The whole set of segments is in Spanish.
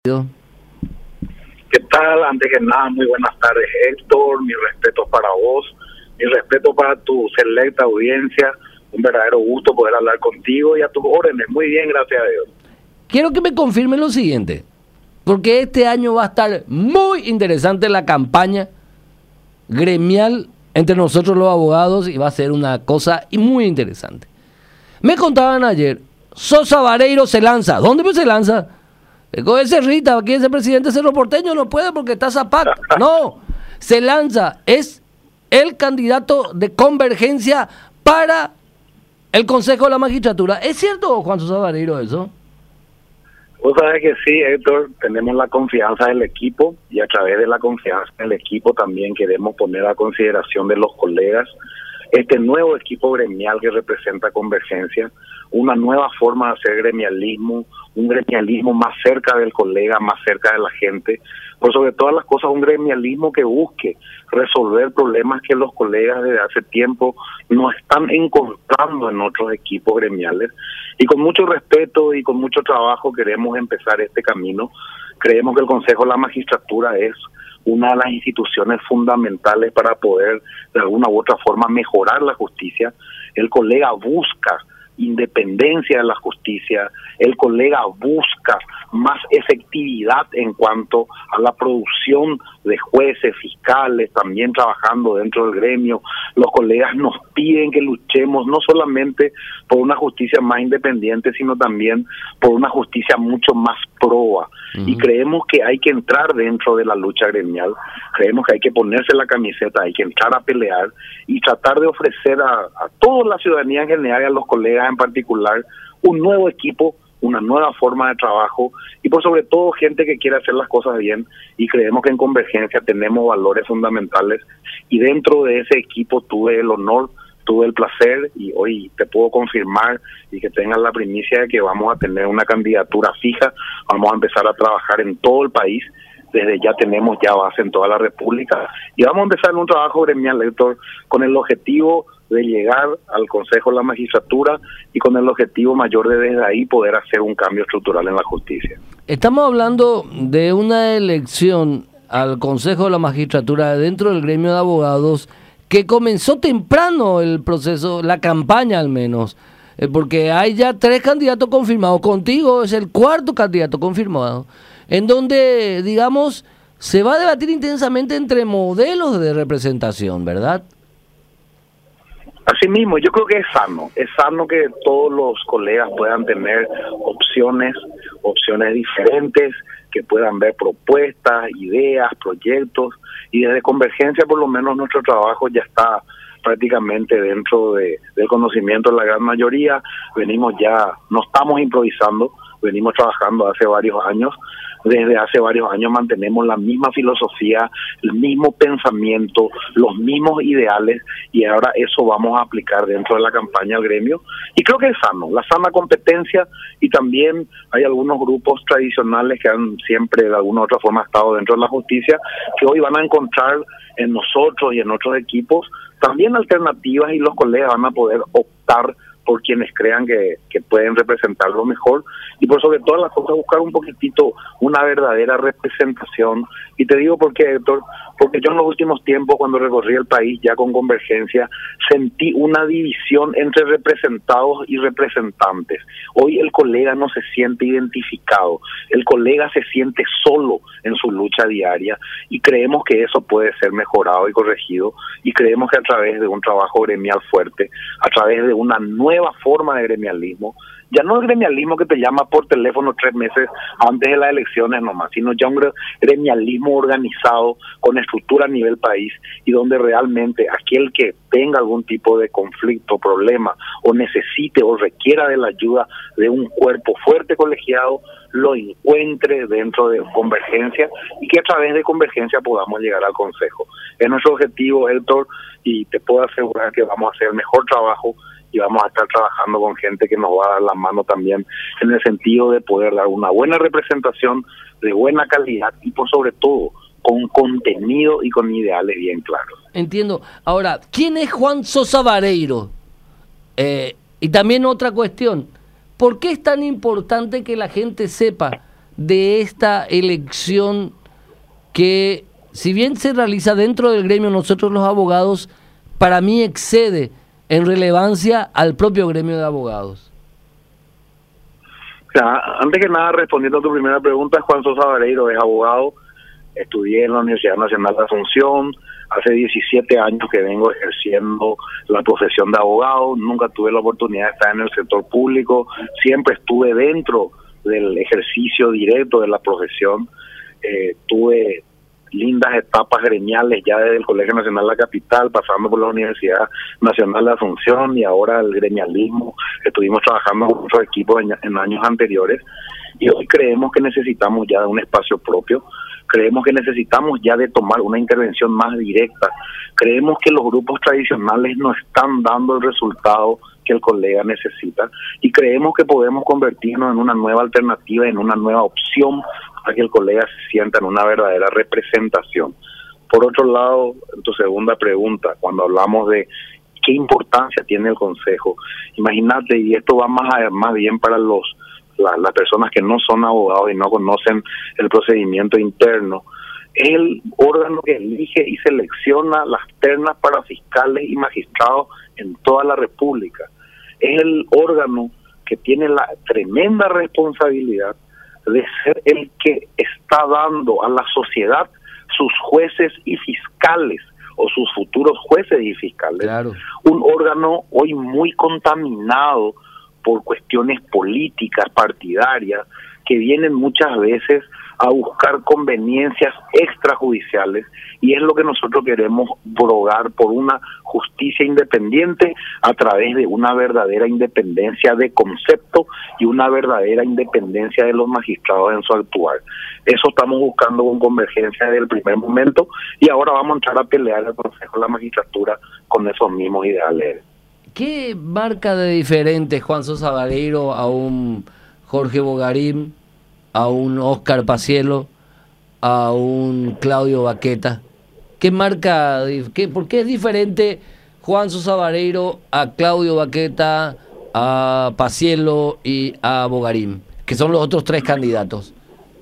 ¿Qué tal? Antes que nada, muy buenas tardes, Héctor. Mi respeto para vos, mi respeto para tu selecta audiencia. Un verdadero gusto poder hablar contigo y a tus órdenes. Muy bien, gracias a Dios. Quiero que me confirme lo siguiente, porque este año va a estar muy interesante la campaña gremial entre nosotros los abogados y va a ser una cosa muy interesante. Me contaban ayer, Sosa Vareiro se lanza. ¿Dónde se lanza? Con ese Rita, aquí ese presidente Cerro Porteño no puede porque está Zapac. No, se lanza, es el candidato de Convergencia para el Consejo de la Magistratura. ¿Es cierto, Juan Sosa Vareiro, eso? Vos sabés que sí, Héctor, tenemos la confianza del equipo y a través de la confianza del equipo también queremos poner a consideración de los colegas este nuevo equipo gremial que representa Convergencia, una nueva forma de hacer gremialismo, un gremialismo más cerca del colega, más cerca de la gente, por sobre todas las cosas un gremialismo que busque resolver problemas que los colegas desde hace tiempo no están encontrando en otros equipos gremiales. Y con mucho respeto y con mucho trabajo queremos empezar este camino. Creemos que el Consejo de la Magistratura es una de las instituciones fundamentales para poder de alguna u otra forma mejorar la justicia. El colega busca independencia de la justicia, el colega busca más efectividad en cuanto a la producción de jueces, fiscales, también trabajando dentro del gremio. Los colegas nos piden que luchemos no solamente por una justicia más independiente, sino también por una justicia mucho más proba. Y creemos que hay que entrar dentro de la lucha gremial, creemos que hay que ponerse la camiseta, hay que entrar a pelear y tratar de ofrecer a toda la ciudadanía en general y a los colegas en particular un nuevo equipo, una nueva forma de trabajo y por sobre todo gente que quiere hacer las cosas bien, y creemos que en Convergencia tenemos valores fundamentales y dentro de ese equipo tuve el honor, tuve el placer y hoy te puedo confirmar y que tengas la primicia de que vamos a tener una candidatura fija, vamos a empezar a trabajar en todo el país, desde ya tenemos ya base en toda la República y vamos a empezar en un trabajo gremial, Héctor, con el objetivo de llegar al Consejo de la Magistratura y con el objetivo mayor de desde ahí poder hacer un cambio estructural en la justicia. Estamos hablando de una elección al Consejo de la Magistratura dentro del gremio de abogados que comenzó temprano el proceso, la campaña al menos, porque hay ya 3 candidatos confirmados, contigo es el 4º candidato confirmado, en donde, digamos, se va a debatir intensamente entre modelos de representación, ¿verdad? Así mismo, yo creo que es sano que todos los colegas puedan tener opciones diferentes, que puedan ver propuestas, ideas, proyectos, y desde Convergencia por lo menos nuestro trabajo ya está prácticamente dentro del conocimiento de la gran mayoría. Venimos ya, no estamos improvisando, venimos trabajando hace varios años. Desde hace varios años mantenemos la misma filosofía, el mismo pensamiento, los mismos ideales, y ahora eso vamos a aplicar dentro de la campaña al gremio. Y creo que es sano, la sana competencia, y también hay algunos grupos tradicionales que han siempre de alguna u otra forma estado dentro de la justicia, que hoy van a encontrar en nosotros y en otros equipos también alternativas, y los colegas van a poder optar por quienes crean que pueden representarlo mejor, y por sobre todas las cosas buscar un poquitito una verdadera representación. Y te digo por qué, Héctor, porque yo en los últimos tiempos cuando recorrí el país ya con Convergencia sentí una división entre representados y representantes. Hoy el colega no se siente identificado, el colega se siente solo en su lucha diaria, y creemos que eso puede ser mejorado y corregido, y creemos que a través de un trabajo gremial fuerte, a través de una nueva forma de gremialismo, ya no el gremialismo que te llama por teléfono 3 meses antes de las elecciones nomás, sino ya un gremialismo organizado con estructura a nivel país, y donde realmente aquel que tenga algún tipo de conflicto, problema, o necesite o requiera de la ayuda de un cuerpo fuerte colegiado, lo encuentre dentro de Convergencia, y que a través de Convergencia podamos llegar al Consejo. Es nuestro objetivo, Héctor, y te puedo asegurar que vamos a hacer el mejor trabajo y vamos a estar trabajando con gente que nos va a dar la mano también en el sentido de poder dar una buena representación de buena calidad y por sobre todo con contenido y con ideales bien claros. Entiendo. Ahora, ¿quién es Juan Sosa Vareiro? Y también otra cuestión, ¿por qué es tan importante que la gente sepa de esta elección que, si bien se realiza dentro del gremio, nosotros los abogados, para mí excede en relevancia al propio gremio de abogados? O sea, antes que nada, respondiendo a tu primera pregunta, Juan Sosa Vareiro es abogado. Estudié en la Universidad Nacional de Asunción. Hace 17 años que vengo ejerciendo la profesión de abogado. Nunca tuve la oportunidad de estar en el sector público. Siempre estuve dentro del ejercicio directo de la profesión. Tuve lindas etapas gremiales ya desde el Colegio Nacional de la Capital, pasando por la Universidad Nacional de Asunción y ahora el gremialismo. Estuvimos trabajando con otros equipos en años anteriores y hoy creemos que necesitamos ya de un espacio propio. Creemos que necesitamos ya de tomar una intervención más directa. Creemos que los grupos tradicionales no están dando el resultado que el colega necesita y creemos que podemos convertirnos en una nueva alternativa, en una nueva opción para que el colega se sienta en una verdadera representación. Por otro lado, en tu segunda pregunta, cuando hablamos de qué importancia tiene el Consejo, imagínate, y esto va más bien para las personas que no son abogados y no conocen el procedimiento interno, es el órgano que elige y selecciona las ternas para fiscales y magistrados en toda la República. Es el órgano que tiene la tremenda responsabilidad de ser el que está dando a la sociedad sus jueces y fiscales, o sus futuros jueces y fiscales. Claro. Un órgano hoy muy contaminado por cuestiones políticas, partidarias, que vienen muchas veces a buscar conveniencias extrajudiciales, y es lo que nosotros queremos brogar por una justicia independiente a través de una verdadera independencia de concepto y una verdadera independencia de los magistrados en su actuar. Eso estamos buscando con Convergencia desde el primer momento y ahora vamos a entrar a pelear al Consejo de la Magistratura con esos mismos ideales. ¿Qué marca de diferente Juan Sosa Vareiro a un Jorge Bogarín, a un Oscar Paciello, a un Claudio Baqueta? ¿Qué marca, por qué es diferente Juan Sosa Vareiro a Claudio Baqueta, a Paciello y a Bogarín, que son los otros tres candidatos?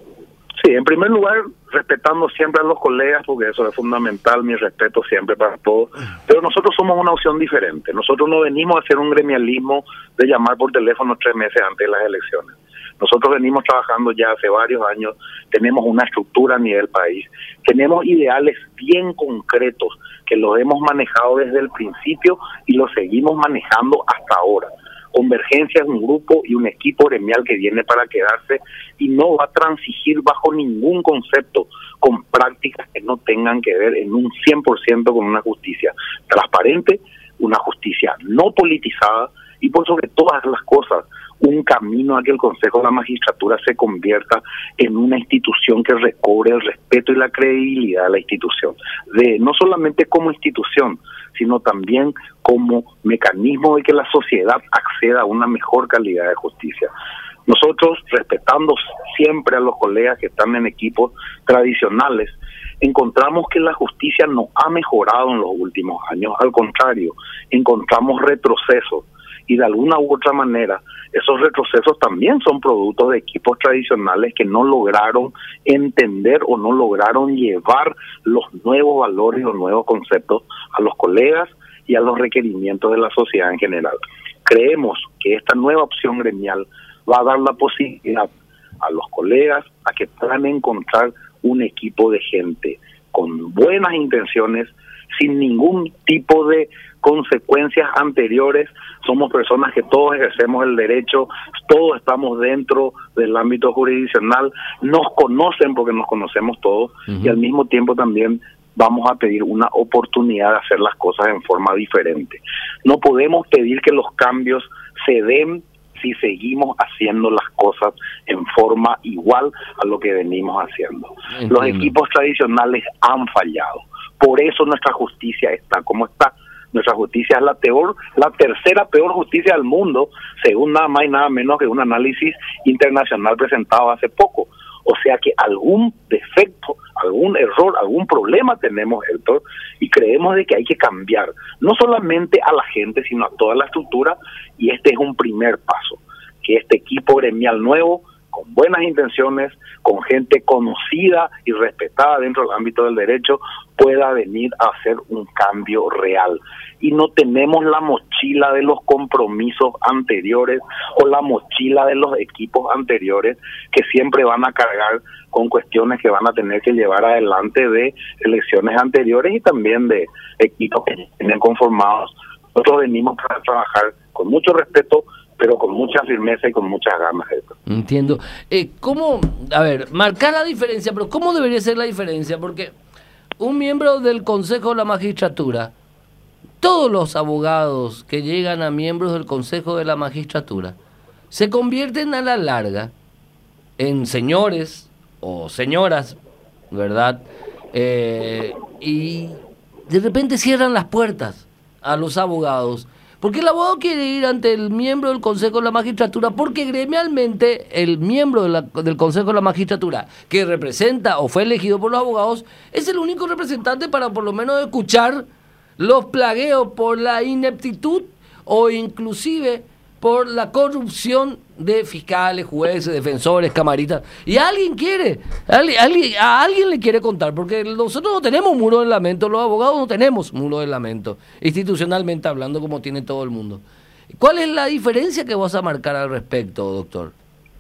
Sí, en primer lugar, respetando siempre a los colegas, porque eso es fundamental, mi respeto siempre para todos, pero nosotros somos una opción diferente. Nosotros no venimos a hacer un gremialismo de llamar por teléfono 3 meses antes de las elecciones. Nosotros venimos trabajando ya hace varios años, tenemos una estructura a nivel país, tenemos ideales bien concretos que los hemos manejado desde el principio y los seguimos manejando hasta ahora. Convergencia es un grupo y un equipo gremial que viene para quedarse y no va a transigir bajo ningún concepto con prácticas que no tengan que ver en un 100% con una justicia transparente, una justicia no politizada y por sobre todas las cosas un camino a que el Consejo de la Magistratura se convierta en una institución que recobre el respeto y la credibilidad de la institución, no solamente como institución, sino también como mecanismo de que la sociedad acceda a una mejor calidad de justicia. Nosotros, respetando siempre a los colegas que están en equipos tradicionales, encontramos que la justicia no ha mejorado en los últimos años, al contrario, encontramos retrocesos. Y de alguna u otra manera, esos retrocesos también son productos de equipos tradicionales que no lograron entender o no lograron llevar los nuevos valores y los nuevos conceptos a los colegas y a los requerimientos de la sociedad en general. Creemos que esta nueva opción gremial va a dar la posibilidad a los colegas a que puedan encontrar un equipo de gente con buenas intenciones, sin ningún tipo de consecuencias anteriores. Somos personas que todos ejercemos el derecho, todos estamos dentro del ámbito jurisdiccional, nos conocen porque nos conocemos todos, y al mismo tiempo también vamos a pedir una oportunidad de hacer las cosas en forma diferente. No podemos pedir que los cambios se den si seguimos haciendo las cosas en forma igual a lo que venimos haciendo. Entiendo. Los equipos tradicionales han fallado. Por eso nuestra justicia está como está. Nuestra justicia es la tercera peor justicia del mundo, según nada más y nada menos que un análisis internacional presentado hace poco. O sea que algún defecto, algún error, algún problema tenemos, Héctor, y creemos de que hay que cambiar, no solamente a la gente, sino a toda la estructura, y este es un primer paso, que este equipo gremial nuevo, con buenas intenciones, con gente conocida y respetada dentro del ámbito del derecho, pueda venir a hacer un cambio real. Y no tenemos la mochila de los compromisos anteriores o la mochila de los equipos anteriores que siempre van a cargar con cuestiones que van a tener que llevar adelante de elecciones anteriores y también de equipos que tienen conformados. Nosotros venimos para trabajar con mucho respeto, pero con mucha firmeza y con muchas ganas. Entiendo. ¿Cómo, a ver, marcar la diferencia, pero cómo debería ser la diferencia? Porque un miembro del Consejo de la Magistratura, todos los abogados que llegan a miembros del Consejo de la Magistratura, se convierten a la larga en señores o señoras, ¿verdad? Y de repente cierran las puertas a los abogados. Porque el abogado quiere ir ante el miembro del Consejo de la Magistratura, porque gremialmente el miembro del Consejo de la Magistratura, que representa o fue elegido por los abogados, es el único representante para por lo menos escuchar los plagueos por la ineptitud o inclusive por la corrupción de fiscales, jueces, defensores, camaritas. Y alguien a alguien le quiere contar, porque nosotros no tenemos muro de lamento, los abogados no tenemos muro de lamento, institucionalmente hablando, como tiene todo el mundo. ¿Cuál es la diferencia que vas a marcar al respecto, doctor?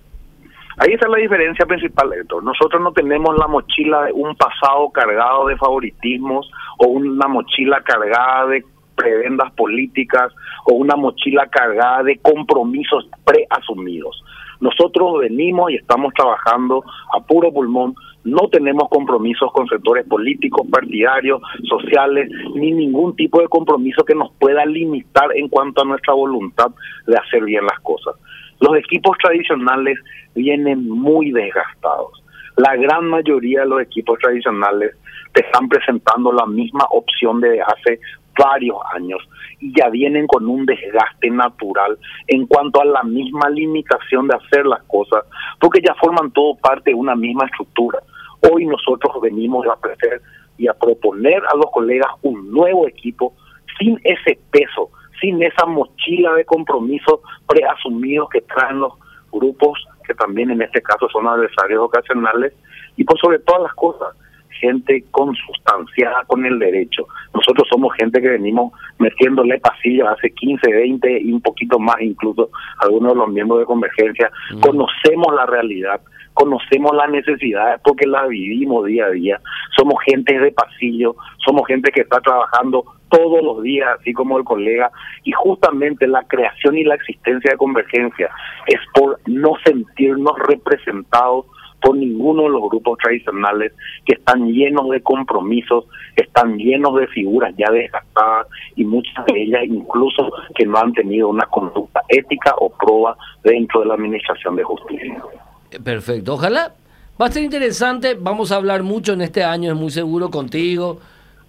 Ahí está la diferencia principal, Héctor. Nosotros no tenemos la mochila de un pasado cargado de favoritismos o una mochila cargada de prebendas políticas o una mochila cargada de compromisos preasumidos. Nosotros venimos y estamos trabajando a puro pulmón, no tenemos compromisos con sectores políticos, partidarios, sociales, ni ningún tipo de compromiso que nos pueda limitar en cuanto a nuestra voluntad de hacer bien las cosas. Los equipos tradicionales vienen muy desgastados. La gran mayoría de los equipos tradicionales te están presentando la misma opción de hace varios años y ya vienen con un desgaste natural en cuanto a la misma limitación de hacer las cosas, porque ya forman todo parte de una misma estructura. Hoy nosotros venimos a ofrecer y a proponer a los colegas un nuevo equipo sin ese peso, sin esa mochila de compromisos preasumidos que traen los grupos que también en este caso son adversarios ocasionales, y por sobre todas las cosas, gente consustanciada con el derecho. Nosotros somos gente que venimos metiéndole pasillos hace 15, 20 y un poquito más, incluso algunos de los miembros de Convergencia. Conocemos la realidad, conocemos las necesidades porque las vivimos día a día. Somos gente de pasillo, somos gente que está trabajando todos los días, así como el colega, y justamente la creación y la existencia de Convergencia es por no sentirnos representados por ninguno de los grupos tradicionales que están llenos de compromisos, están llenos de figuras ya desgastadas y muchas de ellas incluso que no han tenido una conducta ética o proba dentro de la administración de justicia. Perfecto, ojalá. Va a ser interesante, vamos a hablar mucho en este año, es muy seguro, contigo,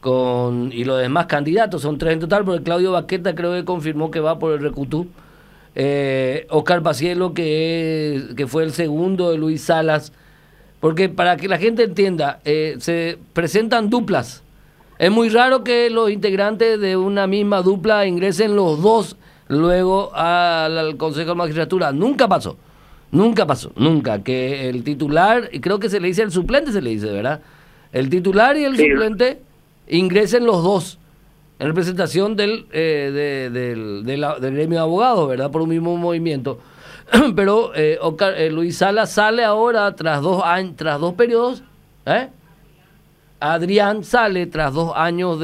y los demás candidatos, son 3 en total, porque Claudio Baqueta creo que confirmó que va por el Recutú. Oscar Pacielo, que fue el segundo de Luis Salas, porque para que la gente entienda, se presentan duplas. Es muy raro que los integrantes de una misma dupla ingresen los dos luego al Consejo de Magistratura. Nunca pasó, que el titular, y creo que se le dice el suplente, se le dice, ¿verdad? El titular y el suplente ingresen los dos en representación del gremio de abogados, ¿verdad? Por un mismo movimiento. Pero Luis Salas sale ahora tras 2 años, tras 2 periodos, Adrián sale tras 2 años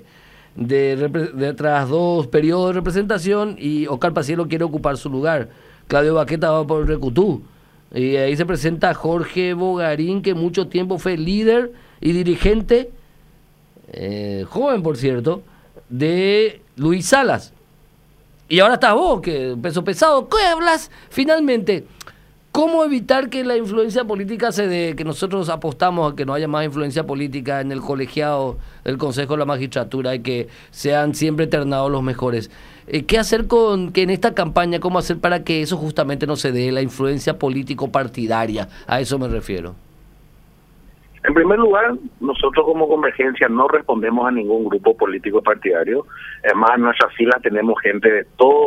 tras 2 periodos de representación, y Oscar Pacielo quiere ocupar su lugar. Claudio Baqueta va por el Recutú. Y ahí se presenta Jorge Bogarín, que mucho tiempo fue líder y dirigente, joven por cierto, de Luis Salas. Y ahora estás vos, que peso pesado. ¿Qué hablas finalmente? ¿Cómo evitar que la influencia política se dé? Que nosotros apostamos a que no haya más influencia política en el colegiado del Consejo de la Magistratura y que sean siempre ternados los mejores. ¿Qué hacer en esta campaña? ¿Cómo hacer para que eso justamente no se dé, la influencia político-partidaria? A eso me refiero. En primer lugar, nosotros como Convergencia no respondemos a ningún grupo político partidario. Además, en nuestras filas tenemos gente de todos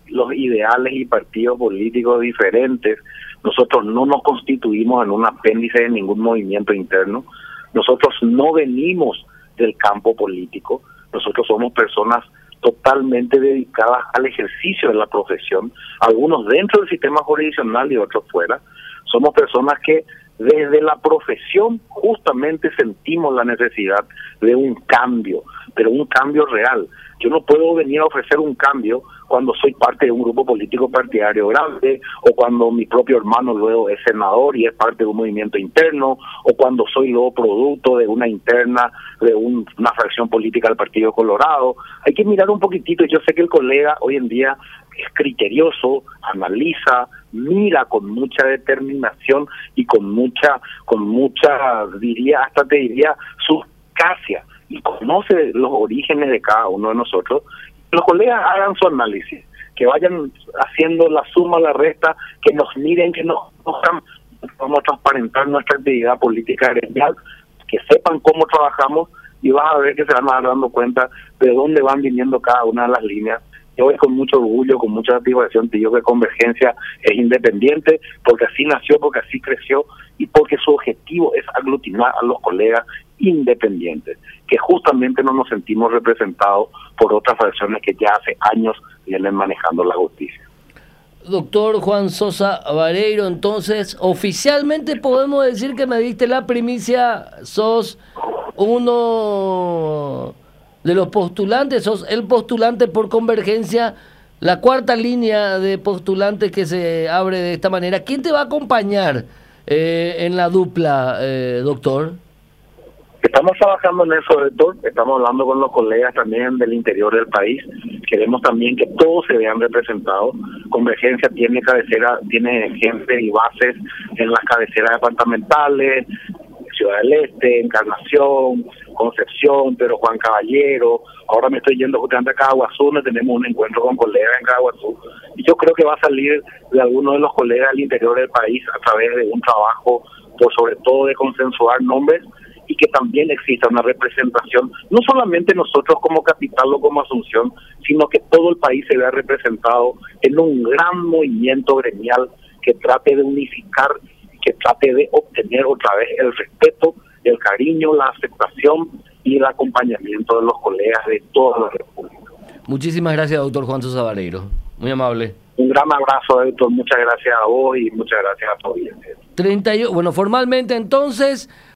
los ideales y partidos políticos diferentes. Nosotros no nos constituimos en un apéndice de ningún movimiento interno. Nosotros no venimos del campo político. Nosotros somos personas totalmente dedicadas al ejercicio de la profesión, algunos dentro del sistema jurisdiccional y otros fuera. Somos personas que desde la profesión justamente sentimos la necesidad de un cambio, pero un cambio real. Yo no puedo venir a ofrecer un cambio cuando soy parte de un grupo político partidario grande, o cuando mi propio hermano luego es senador y es parte de un movimiento interno, o cuando soy luego producto de una interna de una fracción política del Partido Colorado. Hay que mirar un poquitito. Yo sé que el colega hoy en día es criterioso, analiza, mira con mucha determinación y con mucha, hasta te diría, suspicacia, y conoce los orígenes de cada uno de nosotros. Los colegas hagan su análisis, que vayan haciendo la suma, la resta, que nos miren, que nos conozcan, vamos a transparentar nuestra actividad política gremial, que sepan cómo trabajamos, y vas a ver que se van a dar dando cuenta de dónde van viniendo cada una de las líneas. Yo hoy con mucho orgullo, con mucha satisfacción te digo que Convergencia es independiente, porque así nació, porque así creció, y porque su objetivo es aglutinar a los colegas independientes, que justamente no nos sentimos representados por otras fracciones que ya hace años vienen manejando la justicia. Doctor Juan Sosa Vareiro, entonces oficialmente podemos decir que me diste la primicia, sos uno de los postulantes, sos el postulante por Convergencia, la cuarta línea de postulantes que se abre de esta manera. ¿Quién te va a acompañar en la dupla, doctor? Estamos trabajando en eso, doctor. Estamos hablando con los colegas también del interior del país. Queremos también que todos se vean representados. Convergencia tiene cabecera, tiene gente y bases en las cabeceras departamentales, Ciudad del Este, Encarnación, Concepción, Pedro Juan Caballero. Ahora me estoy yendo justamente a Caguazú, donde tenemos un encuentro con colegas en Caguazú. Y yo creo que va a salir de algunos de los colegas del interior del país a través de un trabajo, por sobre todo de consensuar nombres, y que también exista una representación, no solamente nosotros como capital o como Asunción, sino que todo el país se vea representado en un gran movimiento gremial que trate de unificar, que trate de obtener otra vez el respeto, el cariño, la aceptación y el acompañamiento de los colegas de toda la República. Muchísimas gracias, doctor Juan Sosa Vareiro. Muy amable. Un gran abrazo, doctor. Muchas gracias a vos y muchas gracias a tu audiencia. Bueno, formalmente entonces